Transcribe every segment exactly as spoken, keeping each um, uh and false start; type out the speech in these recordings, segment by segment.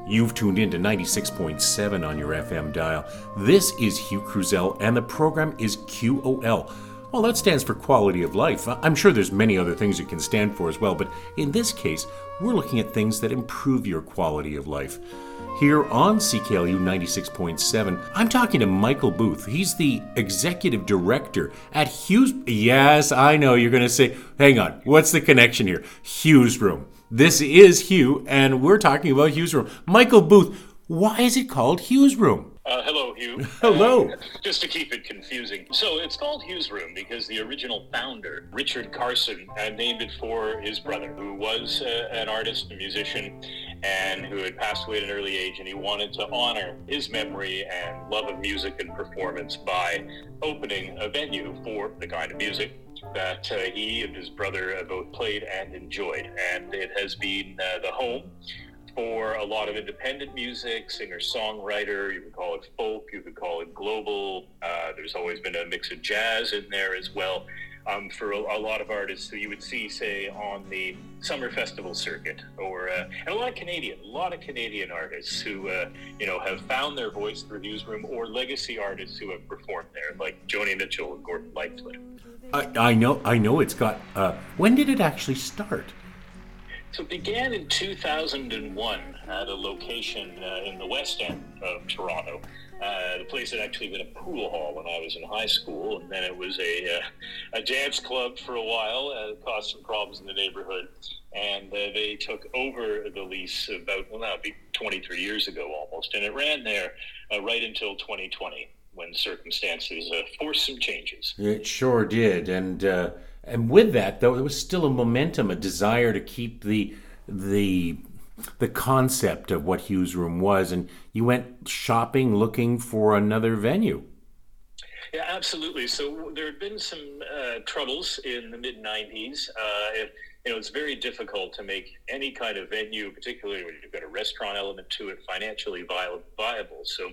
You've tuned in to ninety-six point seven on your F M dial. This is Hugh Cruzel, and the program is Q O L. Well, that stands for quality of life. I'm sure there's many other things it can stand for as well, but in this case, we're looking at things that improve your quality of life. Here on C K L U ninety-six point seven, I'm talking to Michael Booth. He's the executive director at Hughes. Yes, I know you're going to say, hang on, what's the connection here? Hughes Room. This is Hugh, and we're talking about Hughes Room. Michael Booth, why is it called Hughes Room? Uh, hello, Hugh. Hello. Uh, just to keep it confusing. So it's called Hughes Room because the original founder, Richard Carson, uh, named it for his brother, who was uh, an artist, a musician, and who had passed away at an early age, and he wanted to honor his memory and love of music and performance by opening a venue for the kind of music that uh, he and his brother uh, both played and enjoyed. And it has been uh, the home for a lot of independent music, singer-songwriter, you could call it folk, you could call it global. Uh, there's always been a mix of jazz in there as well. Um, for a, a lot of artists who you would see, say, on the summer festival circuit, or uh, and a lot of Canadian, a lot of Canadian artists who, uh, you know, have found their voice through Hughes Room, or legacy artists who have performed there, like Joni Mitchell and Gordon Lightfoot. I, I know, I know. It's got. Uh, when did it actually start? So it began in two thousand one at a location uh, in the West End of Toronto. Uh, the place had actually been a pool hall when I was in high school, and then it was a uh, a dance club for a while. Uh, it caused some problems in the neighborhood, and uh, they took over the lease about, well, now it'd be twenty-three years ago almost, and it ran there uh, right until twenty twenty, when circumstances uh, forced some changes. It sure did, and uh, and with that, though, there was still a momentum, a desire to keep the the the concept of what Hughes Room was, and you went shopping, looking for another venue. Yeah, absolutely. So there had been some uh, troubles in the mid nineties. Uh, it, you know, it's very difficult to make any kind of venue, particularly when you've got a restaurant element to it, financially viable. So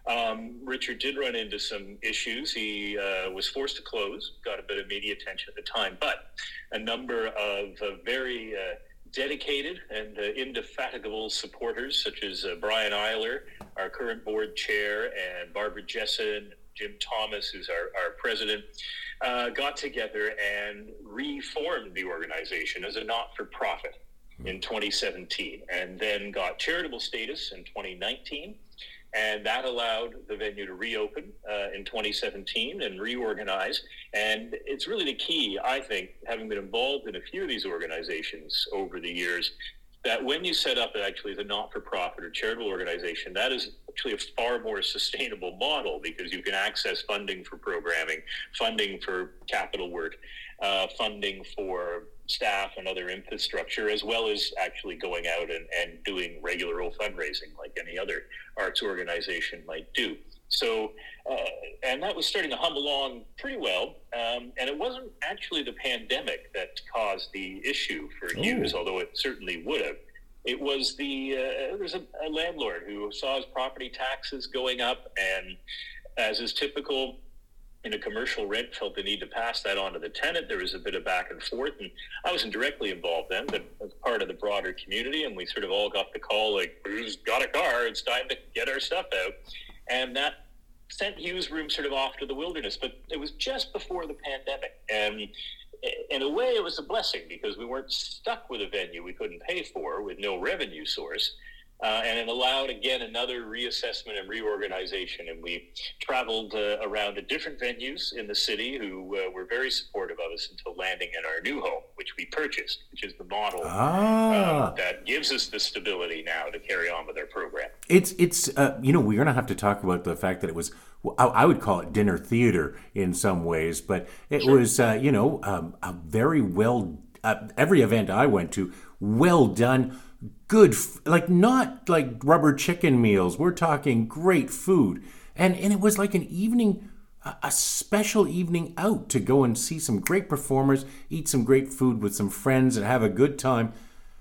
Um, Richard did run into some issues. He uh, was forced to close, got a bit of media attention at the time, but a number of uh, very uh, dedicated and uh, indefatigable supporters, such as uh, Brian Eiler, our current board chair, and Barbara Jessen, Jim Thomas, who's our, our president, uh, got together and reformed the organization as a not-for-profit in twenty seventeen, and then got charitable status in twenty nineteen. And that allowed the venue to reopen uh, in twenty seventeen and reorganize. And it's really the key, I think, having been involved in a few of these organizations over the years, that when you set up actually the not-for-profit or charitable organization, that is actually a far more sustainable model, because you can access funding for programming, funding for capital work, uh, funding for staff and other infrastructure, as well as actually going out and, and doing regular old fundraising like any other arts organization might do. So, uh, and that was starting to hum along pretty well. Um, and it wasn't actually the pandemic that caused the issue for Hughes, although it certainly would have. It was the, uh, there's a, a landlord who saw his property taxes going up, and as is typical in a commercial rent, felt the need to pass that on to the tenant. There was a bit of back and forth, and I wasn't directly involved then, but as part of the broader community, and we sort of all got the call, like, who's got a car? It's time to get our stuff out. And that sent Hughes Room sort of off to the wilderness, but it was just before the pandemic. And in a way, it was a blessing, because we weren't stuck with a venue we couldn't pay for with no revenue source. Uh, and it allowed, again, another reassessment and reorganization. And we traveled uh, around to different venues in the city who uh, were very supportive of us until landing in our new home, which we purchased, which is the model ah. uh, that gives us the stability now to carry on with our program. It's, it's uh, you know, we're going to have to talk about the fact that it was, I, I would call it dinner theater in some ways, but it sure. was, uh, you know, um, a very well, uh, every event I went to, well done. Good, like not like rubber chicken meals. We're talking great food. And and it was like an evening, a special evening out to go and see some great performers, eat some great food with some friends and have a good time.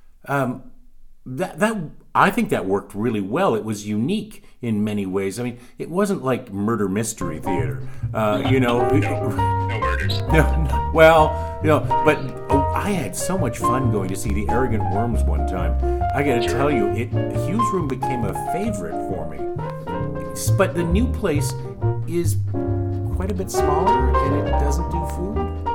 Um, that that I think that worked really well. It was unique in many ways. I mean, it wasn't like murder mystery theater, uh, you know. No, no murders. No, no, well, you know, but I had so much fun going to see the Arrogant Worms one time. I got to tell you, it Hugh's Room became a favorite for me. But the new place is quite a bit smaller, and it doesn't do food.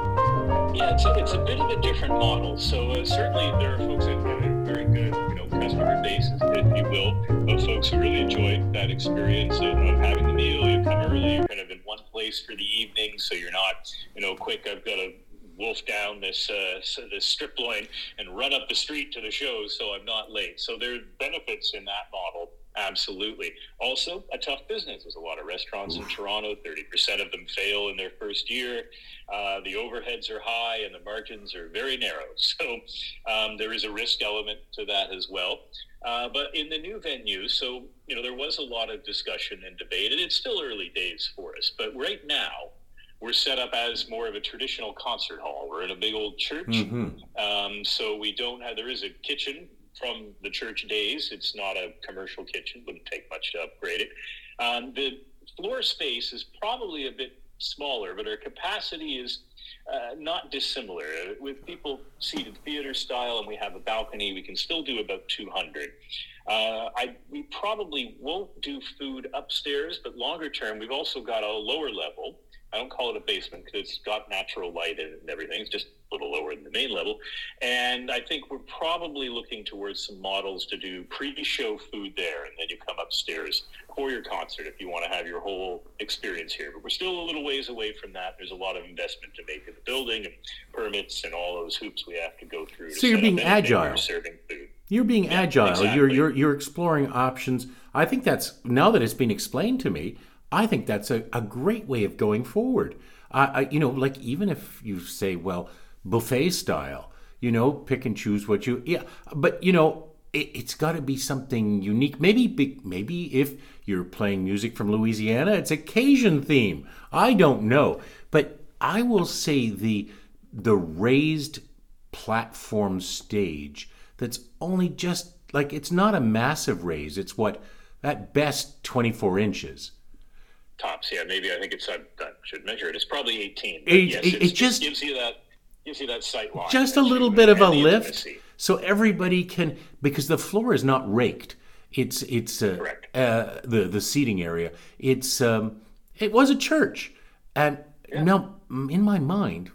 Yeah, it's a, it's a bit of a different model. So uh, certainly there are folks that have a very good, you know, customer base, if you will, of folks who really enjoyed that experience of, of having the meal. You come early, you're kind of in one place for the evening, so you're not, you know, quick, I've got to wolf down this uh, this strip line and run up the street to the show so I'm not late. So there are benefits in that model, absolutely. Also, a tough business. There's a lot of restaurants in Toronto. thirty percent of them fail in their first year. Uh, the overheads are high and the margins are very narrow. So um, there is a risk element to that as well. Uh, but in the new venue, so, you know, there was a lot of discussion and debate, and it's still early days for us. But right now, we're set up as more of a traditional concert hall. We're in a big old church. Mm-hmm. Um, so we don't have, there is a kitchen from the church days. It's not a commercial kitchen. Wouldn't take much to upgrade it. Um, the floor space is probably a bit smaller, but our capacity is uh, not dissimilar. With people seated theater style and we have a balcony, we can still do about two hundred. Uh, I, we probably won't do food upstairs, but longer term, we've also got a lower level. I don't call it a basement because it's got natural light in it and everything. It's just a little lower than the main level. And I think we're probably looking towards some models to do pre-show food there, and then you come upstairs for your concert if you want to have your whole experience here. But we're still a little ways away from that. There's a lot of investment to make in the building and permits and all those hoops we have to go through. So you're being agile. Serving food. You're being yeah, agile. Exactly. You're you're you're exploring options. I think that's, now that it's been explained to me, I think that's a, a great way of going forward. I, I, you know, like even if you say, well, buffet style, you know, pick and choose what you, yeah, but you know, it, it's got to be something unique. Maybe, maybe if you're playing music from Louisiana, it's a Cajun theme. I don't know, but I will say the the raised platform stage that's only just like, it's not a massive raise. It's what, at best, twenty-four inches. Tops, yeah, maybe I think it's, I, I should measure it. It's probably eighteen. It, yes, it, it just gives you that gives you that sight line. Just a little bit of a lift, intimacy. So everybody can, because the floor is not raked. It's it's uh, uh, the the seating area. It's um, it was a church, and yeah. Now in my mind,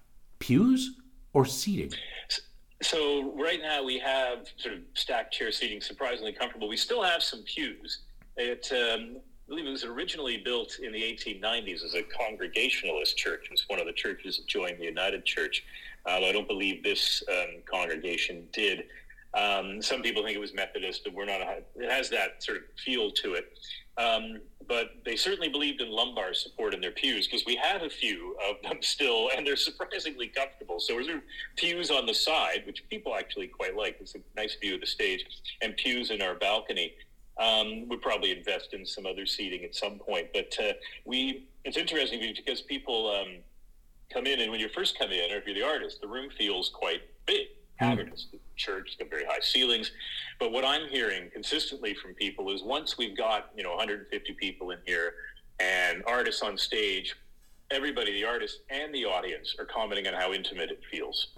pews or seating. So right now we have sort of stacked chair seating, surprisingly comfortable. We still have some pews. It, um, I believe it was originally built in the eighteen nineties as a Congregationalist church. It was one of the churches that joined the United Church. Uh, I don't believe this um, congregation did. Um, some people think it was Methodist, but we're not. A, it has that sort of feel to it. Um, but they certainly believed in lumbar support in their pews, because we have a few of them still, and they're surprisingly comfortable. So there's pews on the side, which people actually quite like. It's a nice view of the stage, and pews in our balcony. Um, we'd probably invest in some other seating at some point. But uh, we, it's interesting because people um, come in, and when you first come in, or if you're the artist, the room feels quite big. Cavernous. The church has got very high ceilings. But what I'm hearing consistently from people is once we've got, you know, one hundred fifty people in here and artists on stage, everybody, the artist and the audience, are commenting on how intimate it feels.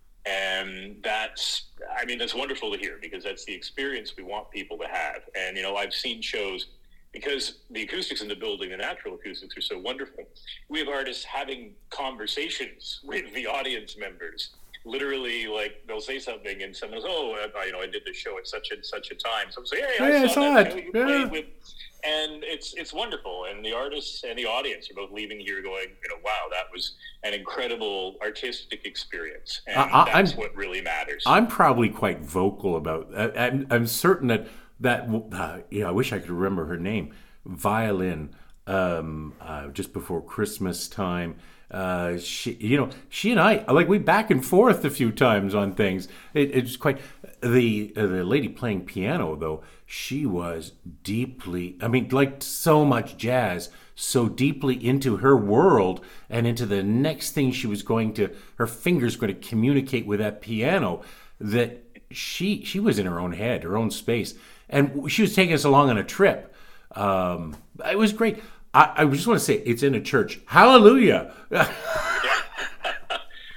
And that's, I mean, that's wonderful to hear, because that's the experience we want people to have. And, you know, I've seen shows, because the acoustics in the building, the natural acoustics, are so wonderful. We have artists having conversations with the audience members. Literally, like, they'll say something and someone goes, oh, uh, you know, I did this show at such and such a time. So I'm saying, hey, I, hey, saw, I saw that it. show you yeah. played with. And it's it's wonderful. And the artists and the audience are both leaving here going, you know, wow, that was an incredible artistic experience. And I, that's I'm, what really matters. I'm probably quite vocal about that. I'm, I'm certain that, that uh, yeah, I wish I could remember her name, Violin, um, uh, just before Christmas time. Uh, she, you know, she and I, like, we back and forth a few times on things. It, it's quite, the uh, the lady playing piano, though, she was deeply, I mean, like so much jazz, so deeply into her world and into the next thing she was going to, her fingers going to communicate with that piano, that she she was in her own head, her own space. And she was taking us along on a trip. Um, it was great. I, I just want to say, it's in a church. Hallelujah. Well, it,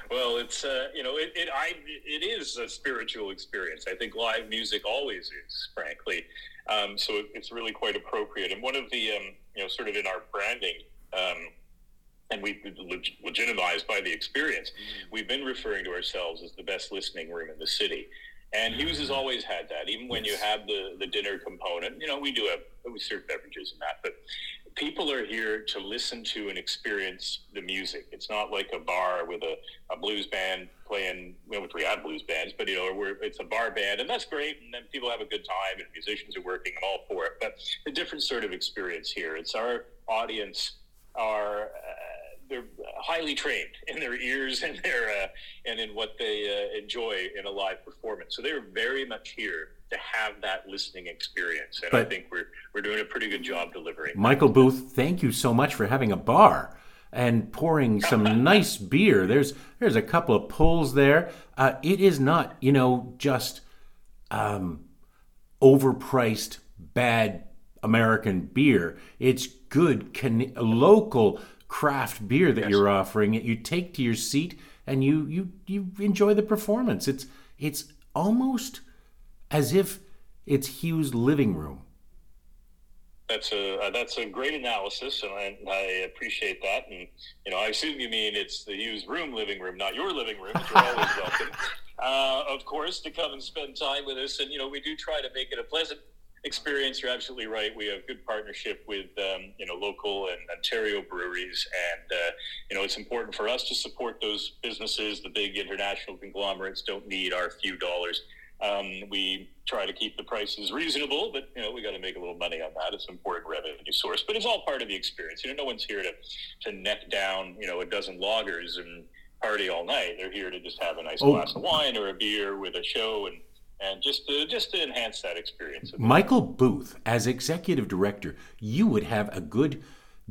it's uh, you know, it, it I it is a spiritual experience. I think live music always is, frankly. Um, so it, it's really quite appropriate. And one of the um, you know, sort of in our branding, um, and we've been leg- legitimized by the experience, we've been referring to ourselves as the best listening room in the city. And Hughes has always had that. Even when yes. you have the, the dinner component, you know, we do have, we serve beverages and that, but people are here to listen to and experience the music. It's not like a bar with a, a blues band playing, well, which we have blues bands, but, you know, we're, it's a bar band, and that's great, and then people have a good time, and musicians are working, I'm all for it. But a different sort of experience here. It's our audience are... Uh, they're highly trained in their ears and their uh, and in what they uh, enjoy in a live performance. So they're very much here to have that listening experience, and but I think we're we're doing a pretty good job delivering. Michael Booth, thank you so much for having a bar and pouring some nice beer. There's there's a couple of pulls there. Uh, it is not, you know, just um, overpriced bad American beer. It's good can- local craft beer that yes. you're offering. You take to your seat and you you you enjoy the performance. It's it's almost as if it's Hughes' living room. That's a uh, that's a great analysis, and I, I appreciate that. And you know, I assume you mean it's the Hughes room living room, not your living room. But you're always welcome, uh, of course, to come and spend time with us. And you know, we do try to make it a pleasant experience. You're absolutely right. We have good partnership with um, you know, local and Ontario breweries, and uh, you know, it's important for us to support those businesses. The big international conglomerates don't need our few dollars. Um, we try to keep the prices reasonable, but you know, we got to make a little money on that. It's an important revenue source, but it's all part of the experience. You know, no one's here to to neck down, you know, a dozen lagers and party all night. They're here to just have a nice oh. glass of wine or a beer with a show, and And just to, just to enhance that experience. Michael Booth, as executive director, you would have a good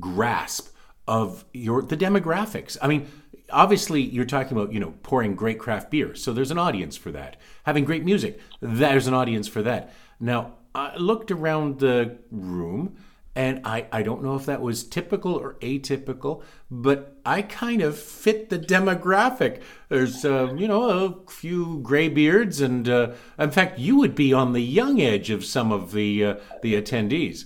grasp of your the demographics. I mean, obviously, you're talking about, you know, pouring great craft beer, so there's an audience for that. Having great music, there's an audience for that. Now, I looked around the room, and I, I don't know if that was typical or atypical, but I kind of fit the demographic. There's, uh, you know, a few gray beards, and uh, in fact, you would be on the young edge of some of the uh, the attendees.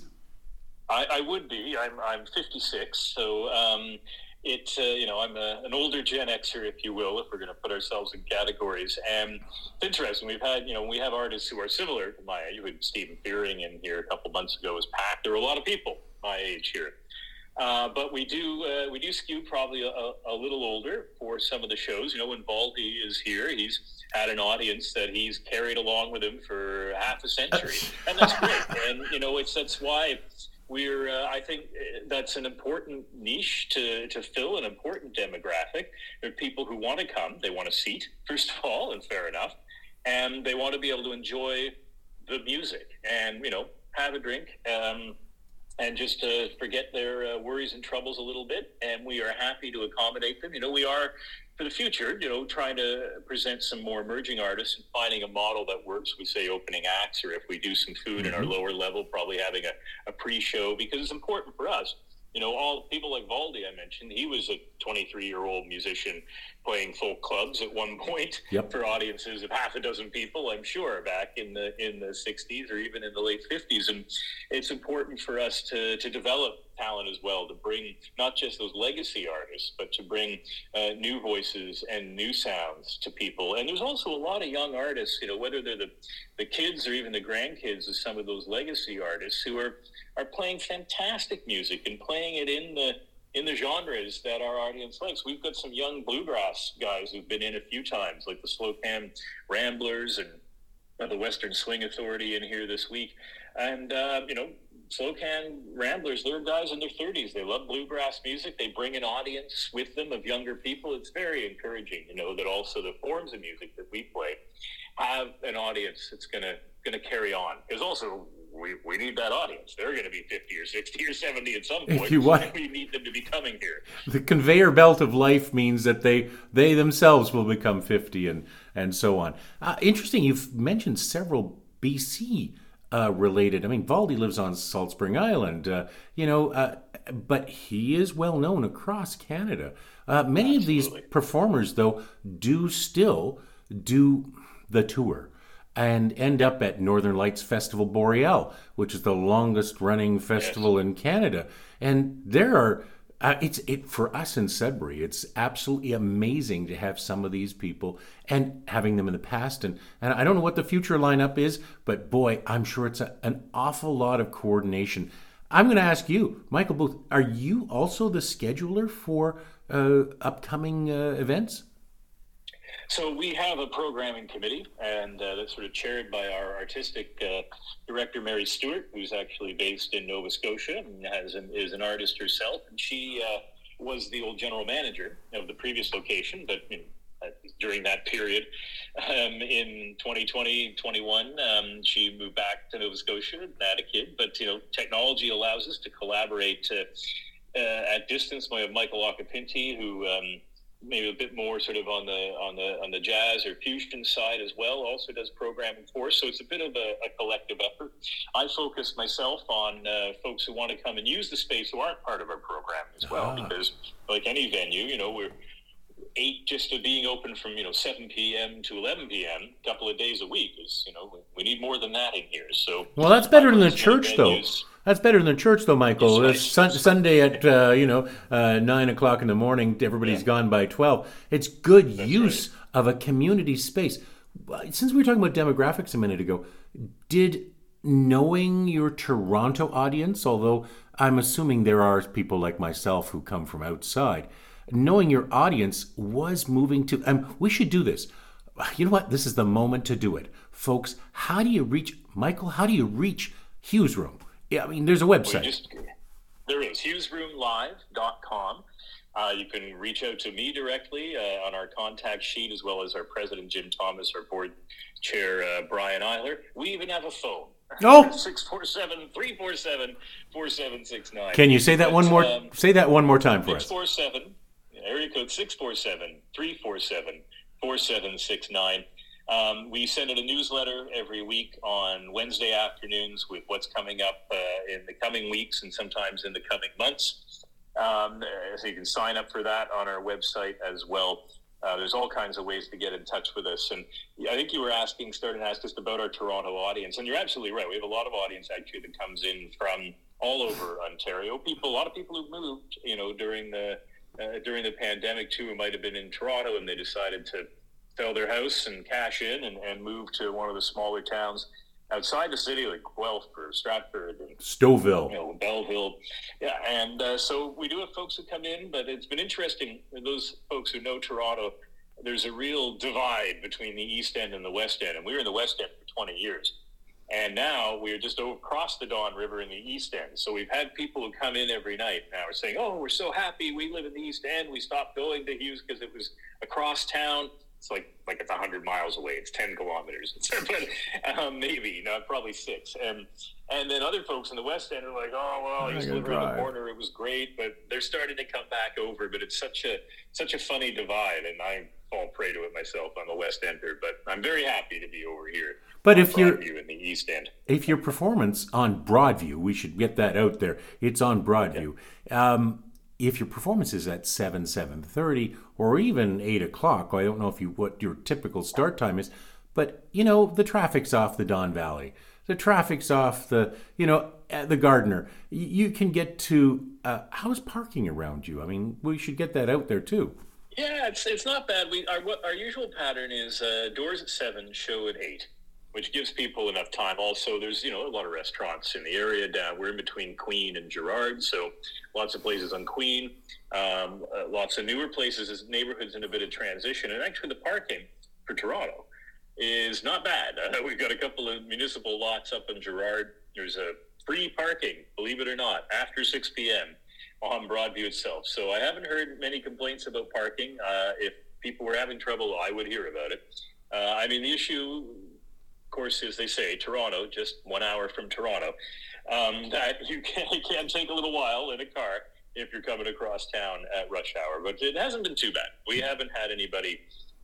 I, I would be. I'm I'm fifty-six, so um, it uh, you know, I'm a, an older Gen Xer, if you will, if we're going to put ourselves in categories. And it's interesting. We've had, you know, we have artists who are similar to my age. You had Stephen Fearing in here a couple months ago. Was packed. There were a lot of people my age here. Uh, but we do uh, we do skew probably a, a little older for some of the shows. You know, when Baldy is here, he's had an audience that he's carried along with him for half a century, and that's great. And you know, it's that's why we're. Uh, I think that's an important niche to to fill, an important demographic. There are people who want to come, they want a seat, first of all, and fair enough, and they want to be able to enjoy the music and, you know, have a drink. Um, and just to forget their uh, worries and troubles a little bit. And we are happy to accommodate them. You know, we are, for the future, you know, trying to present some more emerging artists and finding a model that works. We say opening acts, or if we do some food mm-hmm. in our lower level, probably having a, a pre-show, because it's important for us. You know, all people like Valdi I mentioned, he was a twenty-three-year-old musician playing folk clubs at one point yep. for audiences of half a dozen people, I'm sure, back in the in the sixties or even in the late fifties. And it's important for us to to develop talent as well, to bring not just those legacy artists, but to bring uh, new voices and new sounds to people. And there's also a lot of young artists, you know, whether they're the, the kids or even the grandkids of some of those legacy artists who are, are playing fantastic music and playing it in the in the genres that our audience likes. We've got some young bluegrass guys who've been in a few times, like the Slocan Ramblers and uh, the Western Swing Authority in here this week. And, uh, you know, Slocan Ramblers, they're guys in their thirties. They love bluegrass music. They bring an audience with them of younger people. It's very encouraging, you know, that also the forms of music that we play have an audience that's going to going to carry on. Because also, we, we need that audience. They're going to be fifty or sixty or seventy at some point. If you want, we need them to be coming here. The conveyor belt of life means that they they themselves will become fifty and, and so on. Uh, interesting, you've mentioned several B C Uh, related. I mean, Valdi lives on Salt Spring Island. Uh, you know, uh, but he is well known across Canada. Uh, many of these Absolutely. performers, though, do still do the tour and end up at Northern Lights Festival Boreal, which is the longest running festival Yes. in Canada. And there are, uh, it's it for us in Sudbury, it's absolutely amazing to have some of these people and having them in the past. And, and I don't know what the future lineup is, but boy, I'm sure it's a, an awful lot of coordination. I'm going to ask you, Michael Booth, are you also the scheduler for uh, upcoming uh, events? So we have a programming committee, and uh, that's sort of chaired by our artistic uh, director, Mary Stewart, who's actually based in Nova Scotia and has an, is an artist herself. And she uh, was the old general manager of the previous location, but you know, uh, during that period, um, in twenty twenty, twenty-one, um, she moved back to Nova Scotia and had a kid. But you know, technology allows us to collaborate uh, uh, at distance. We have Michael Occhipinti, who um, maybe a bit more sort of on the on the on the jazz or fusion side as well, also does programming for us. So it's a bit of a, a collective effort. I focus myself on uh, folks who want to come and use the space who aren't part of our program as well, Ah. because like any venue, you know, we're eight just to being open from, you know, seven p.m. to eleven p.m. a couple of days a week is, you know, we, we need more than that in here. So Well, that's better than the I've worked church, with though. venues. That's better than the church, though, Michael. Yes, It's right. sun- Sunday at uh, you know uh, nine o'clock in the morning. Everybody's Yeah. gone by twelve. It's good That's use of a community space. Since we were talking about demographics a minute ago, did knowing your Toronto audience, although I'm assuming there are people like myself who come from outside, knowing your audience was moving to. Um, we should do this. You know what? This is the moment to do it, folks. How do you reach Michael? How do you reach Hughes Room? Yeah, I mean, there's a We website. just, there is hughes room live dot com. Uh, you can reach out to me directly uh, on our contact sheet, as well as our president, Jim Thomas, our board chair, uh, Brian Eiler. We even have a phone. Oh! six four seven, three four seven, four seven six nine. Can you say that one more? Um, say that one more time for us. six four seven, area code six four seven, three four seven, four seven six nine. Um, we send out a newsletter every week on Wednesday afternoons with what's coming up uh, in the coming weeks and sometimes in the coming months. Um, so you can sign up for that on our website as well. Uh, there's all kinds of ways to get in touch with us. And I think you were asking, starting to ask us about our Toronto audience. And you're absolutely right. We have a lot of audience actually that comes in from all over Ontario. People, a lot of people who moved, you know, during the uh, during the pandemic too, who might have been in Toronto and they decided to sell their house and cash in and, and move to one of the smaller towns outside the city, like Guelph or Stratford and Stouffville. you know, Belleville. Yeah, and uh, so we do have folks who come in, but it's been interesting. Those folks who know Toronto, there's a real divide between the East End and the West End. And we were in the West End for twenty years. And now we're just over, across the Don River in the East End. So we've had people who come in every night now are saying, oh, we're so happy. We live in the East End. We stopped going to Hughes because it was across town. It's like like it's one hundred miles away. It's ten kilometers. but um, maybe, not probably six. And and then other folks in the West End are like, oh, well, I used to I live gotta around the drive. corner. It was great. But they're starting to come back over. But it's such a such a funny divide. And I fall prey to it myself. I'm a West Ender. But I'm very happy to be over here. But on if you're Broadview in the East End. if your performance on Broadview, we should get that out there. It's on Broadview. Um, if your performance is at seven, seven thirty, or even eight o'clock, I don't know if you what your typical start time is, but you know the traffic's off the Don Valley, the traffic's off the you know uh, the Gardiner. Y- You can get to uh, how's parking around you? I mean, we should get that out there too. Yeah, it's it's not bad. We our what our usual pattern is uh, doors at seven, show at eight, which gives people enough time. Also, there's you know a lot of restaurants in the area. Down we're in between Queen and Gerrard, so lots of places on Queen. Um, uh, lots of newer places as neighborhoods in a bit of transition. And actually, the parking for Toronto is not bad. Uh, we've got a couple of municipal lots up in Gerrard. There's a free parking, believe it or not, after six p.m. on Broadview itself. So I haven't heard many complaints about parking. Uh, if people were having trouble, I would hear about it. Uh, I mean, the issue, of course, as they say, Toronto, just one hour from Toronto, um, that you can, it can take a little while in a car if you're coming across town at rush hour. But it hasn't been too bad. We haven't had anybody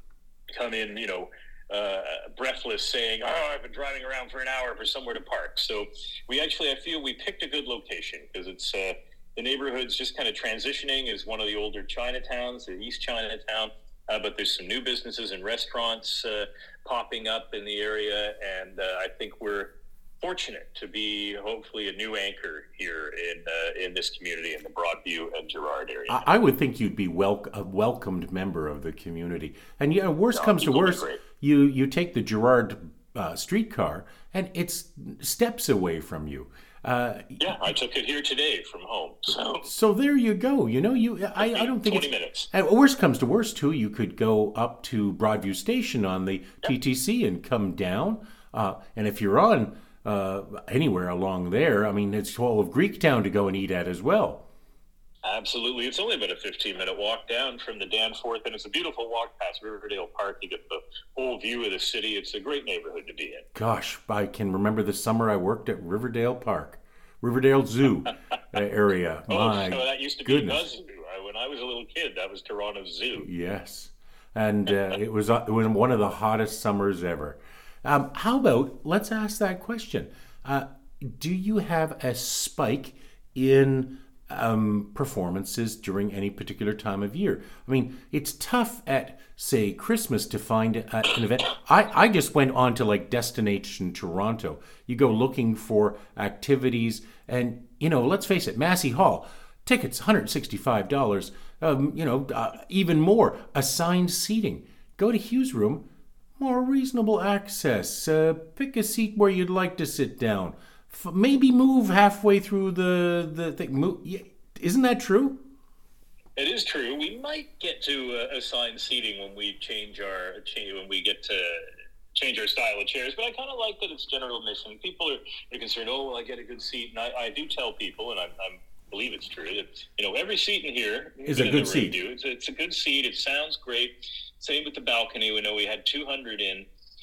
come in, you know, uh, breathless saying, oh, I've been driving around for an hour for somewhere to park. So we actually, I feel we picked a good location because it's, uh, the neighborhood's just kind of transitioning as one of the older Chinatowns, the East Chinatown. Uh, but there's some new businesses and restaurants uh, popping up in the area, and uh, I think we're fortunate to be hopefully a new anchor here in uh, in this community in the Broadview and Girard area. I, I would think you'd be wel- a welcomed member of the community. And yeah, worst No, comes to people are worst, great. you you take the Girard uh, streetcar, and it's steps away from you. Uh, Yeah, I took it here today from home. So So there you go. You know, you I, I don't think twenty it's, minutes. And worst comes to worst too. You could go up to Broadview Station on the T T C and come down. Uh, and if you're on uh, anywhere along there, I mean, it's all of Greektown to go and eat at as well. Absolutely. It's only about a fifteen-minute walk down from the Danforth, and it's a beautiful walk past Riverdale Park. You get the whole view of the city. It's a great neighborhood to be in. Gosh, I can remember the summer I worked at Riverdale Park, Riverdale Zoo area. Oh, My so that used to be goodness. the zoo. I, when I was a little kid, that was Toronto's zoo. Yes, and uh, it was uh, it was one of the hottest summers ever. Um, how about let's ask that question? Uh, do you have a spike in um, performances during any particular time of year? I mean, it's tough at say Christmas to find uh, an event. I, I just went on to like Destination Toronto. You go looking for activities, and you know, let's face it, Massey Hall tickets one hundred sixty-five dollars. Um, you know, uh, even more assigned seating. Go to Hughes Room. More reasonable access. Uh, pick a seat where you'd like to sit down. F- maybe move halfway through the the thing. Move. Yeah. Isn't that true? It is true. We might get to uh, assigned seating when we change our change, when we get to change our style of chairs. But I kind of like that it's general admission. People are, are concerned. Oh, will I get a good seat? And I, I do tell people, and I, I believe it's true that you know every seat in here Is a good seat. Do, it's, a, it's a good seat. It sounds great. Same with the balcony. We know we had two hundred in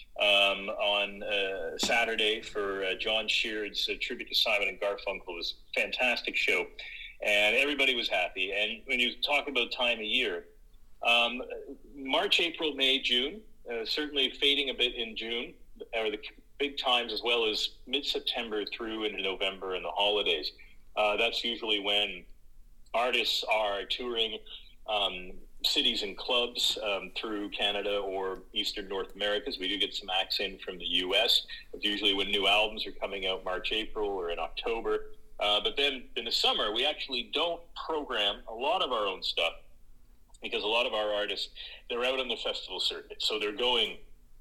um, on uh, Saturday for uh, John Sheard's uh, tribute to Simon and Garfunkel. It was a fantastic show, and everybody was happy. And when you talk about time of year, um, March, April, May, June, uh, certainly fading a bit in June are the big times, as well as mid-September through into November and the holidays. Uh, that's usually when artists are touring um, cities and clubs um, through Canada or Eastern North America, as we do get some acts in from the U S. It's usually when new albums are coming out, March, April, or in October. Uh, but then in the summer, we actually don't program a lot of our own stuff because a lot of our artists, they're out on the festival circuit. So they're going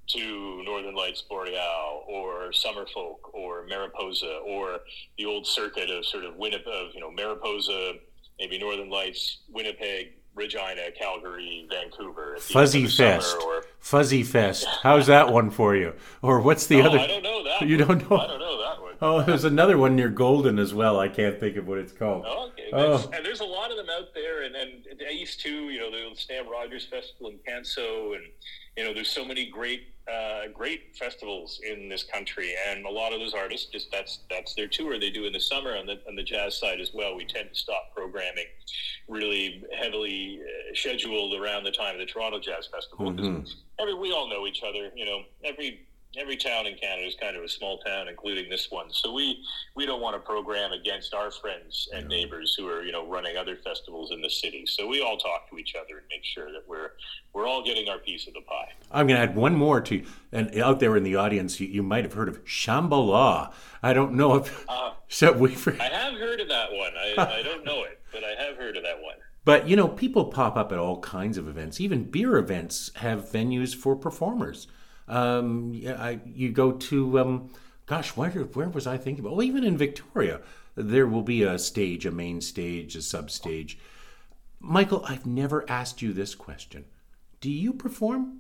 to Northern Lights Boreal or Summerfolk or Mariposa or the old circuit of sort of Winnipeg, you know, Mariposa, maybe Northern Lights, Winnipeg, Regina, Calgary, Vancouver. Fuzzy Fest. Or, Fuzzy Fest. How's that one for you? Or what's the oh, other? I don't know that. You one. don't know? I don't know that one. Oh, there's another one near Golden as well. I can't think of what it's called. Oh, okay. Oh. And there's a lot of them out there. And then East too, you know, the Stan Rogers Festival in Canso. And, you know, there's so many great, uh, great festivals in this country. And a lot of those artists, just that's that's their tour they do in the summer. On the, on the jazz side as well, we tend to stop programming really heavily uh, scheduled around the time of the Toronto Jazz Festival. Mm-hmm. Every, we all know each other, you know, every every town in Canada is kind of a small town, including this one. So we, we don't want to program against our friends and No. neighbors who are, you know, running other festivals in the city. So we all talk to each other and make sure that we're we're all getting our piece of the pie. I'm going to add one more to, and out there in the audience, you, you might have heard of Shambhala. I don't know if Uh, so. We, I have heard of that one. I, I don't know it, but I have heard of that one. but you know, people pop up at all kinds of events. Even beer events have venues for performers. Um, yeah, I, you go to, um, gosh, where where was I thinking about? Well, even in Victoria, there will be a stage, a main stage, a substage. Michael, I've never asked you this question. Do you perform?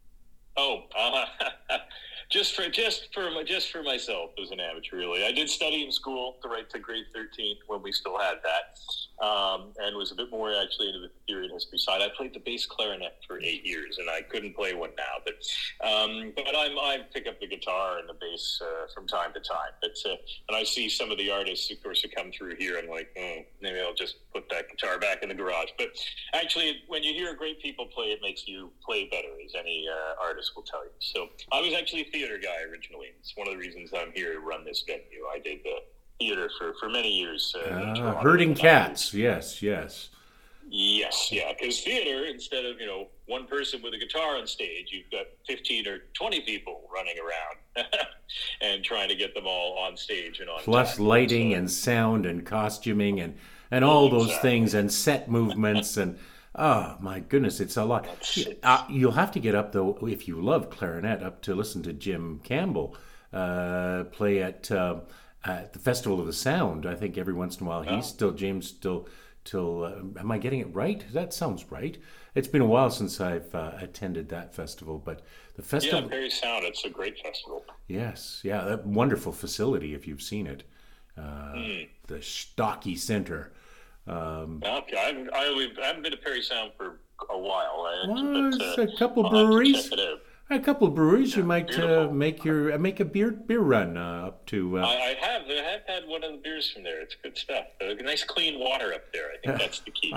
Oh, uh, just for just for my, just for myself as an amateur, really. I did study in school to write to grade thirteen when we still had that, um, and was a bit more actually into the theory and history side. I played the bass clarinet for eight years, and I couldn't play one now. But um, but I'm, I pick up the guitar and the bass uh, from time to time. But uh, when I see some of the artists, of course, who come through here, I'm like, mm, maybe I'll just put that guitar back in the garage. But actually, when you hear great people play, it makes you play better, as any uh, artist will tell you. So I was actually a theater guy originally. It's one of the reasons I'm here to run this venue. I did the theater for, for many years. Uh, uh, herding cats, yes, yes. Yes, yeah, because theater, instead of, you know, one person with a guitar on stage, you've got fifteen or twenty people running around and trying to get them all on stage and on Plus time. lighting so, and sound and costuming and, and all those exactly. things and set movements and, oh, my goodness, it's a lot. Uh, you'll have to get up, though, if you love clarinet, up to listen to Jim Campbell uh, play at, uh, at the Festival of the Sound. I think every once in a while he's oh. still, James still... Till, uh, am I getting it right? That sounds right. It's been a while since I've uh, attended that festival, but the festival... Yeah, Parry Sound, it's a great festival. Yes, yeah, a wonderful facility if you've seen it. Uh, mm. The Stocky Center. Um, okay, I've, I, I haven't been to Parry Sound for a while. Well, but, uh, a couple I'll breweries. check it out. A couple of breweries, yeah, you might uh, make your uh, make a beer beer run uh, up to. Uh... I, I have I have had one of the beers from there. It's good stuff. Uh, nice clean water up there. I think that's the key.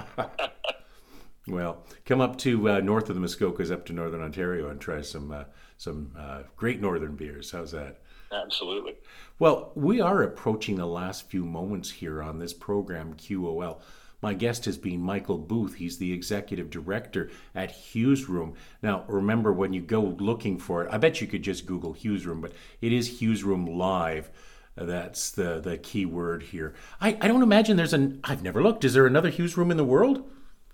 Well, come up to uh, north of the Muskokas, up to Northern Ontario, and try some uh, some uh, great northern beers. How's that? Absolutely. Well, we are approaching the last few moments here on this program, Q O L. My guest has been Michael Booth. He's the executive director at Hugh's Room. Now, remember, when you go looking for it, I bet you could just Google Hugh's Room, but it is Hugh's Room Live. That's the, the key word here. I, I don't imagine there's an... I've never looked. Is there another Hugh's Room in the world?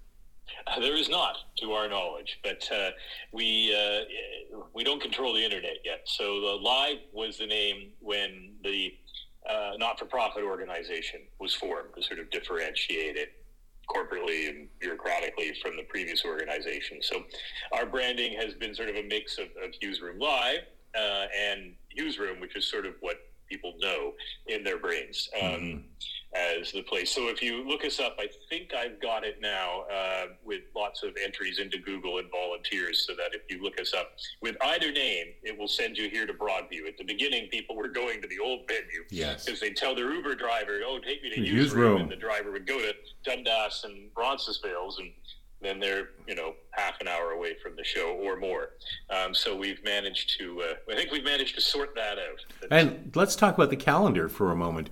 Uh, there is not, to our knowledge, but uh, we uh, we don't control the internet yet. So the Live was the name when the uh, not-for-profit organization was formed to sort of differentiate it corporately and bureaucratically from the previous organization. So our branding has been sort of a mix of, of Hugh's Room Live uh, and Hugh's Room, which is sort of what people know in their brains um, mm-hmm. as the place. So if you look us up, I think I've got it now uh, with lots of entries into Google and volunteers, so that if you look us up with either name, it will send you here to Broadview. At the beginning, people were going to the old venue yes. because they'd tell their Uber driver, oh, take me to the Hugh's Room, room. And the driver would go to Dundas and Roncesvalles, and then they're, you know, half an hour away from the show or more. Um, so we've managed to, uh, I think we've managed to sort that out. But, and let's talk about the calendar for a moment.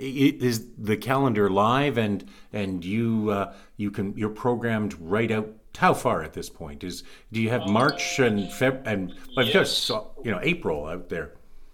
Is the calendar live, and and you uh, you can you're programmed right out? How far at this point? Is do you have March and Feb and but yes. just you know April out there?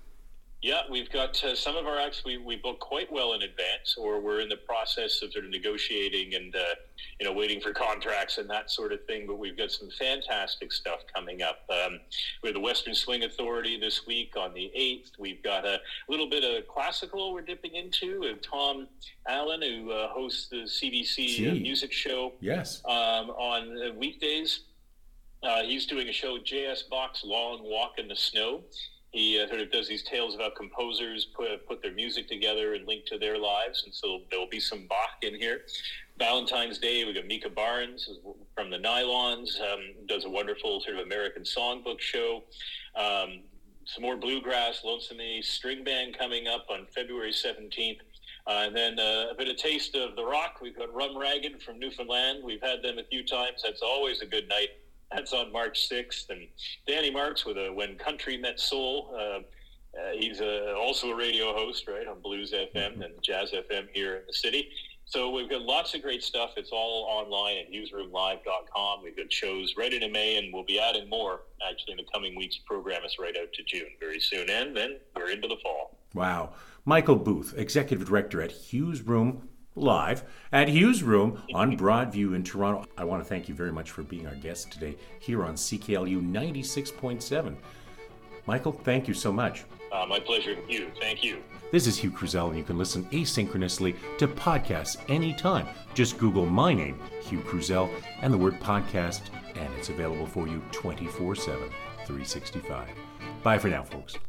Yeah, we've got uh, some of our acts we, we book quite well in advance, or we're in the process of sort of negotiating and, uh, you know, waiting for contracts and that sort of thing. But we've got some fantastic stuff coming up. Um, we have the Western Swing Authority this week on the eighth. We've got a little bit of classical we're dipping into. Uh, Tom Allen, who uh, hosts the C B C uh, music show yes. um, on uh, weekdays. Uh, he's doing a show, J S Bach's Long Walk in the Snow. He uh, sort of does these tales about composers put put their music together and link to their lives, and so there'll be some Bach in here. Valentine's Day, we got Mika Barnes from the Nylons, um, does a wonderful sort of American songbook show. Um, some more bluegrass, Lonesome Ace String Band coming up on February seventeenth. Uh, and then uh, a bit of taste of the rock. We've got Rum Ragged from Newfoundland. We've had them a few times. That's always a good night. That's on March sixth. And Danny Marks with a When Country Met Soul. Uh, uh, he's a, also a radio host, right, on Blues F M mm-hmm. and Jazz F M here in the city. So we've got lots of great stuff. It's all online at hughs room live dot com. We've got shows right into May, and we'll be adding more, actually, in the coming weeks. Program us right out to June very soon. And then we're into the fall. Wow. Michael Booth, Executive Director at Hugh's Room Live at Hugh's Room on Broadview in Toronto. I want to thank you very much for being our guest today here on C K L U ninety-six point seven. Michael, thank you so much. Uh, my pleasure. You. Thank you. This is Hugh Cruzel, and you can listen asynchronously to podcasts anytime. Just Google my name, Hugh Cruzel, and the word podcast, and it's available for you twenty-four seven, three sixty-five. Bye for now, folks.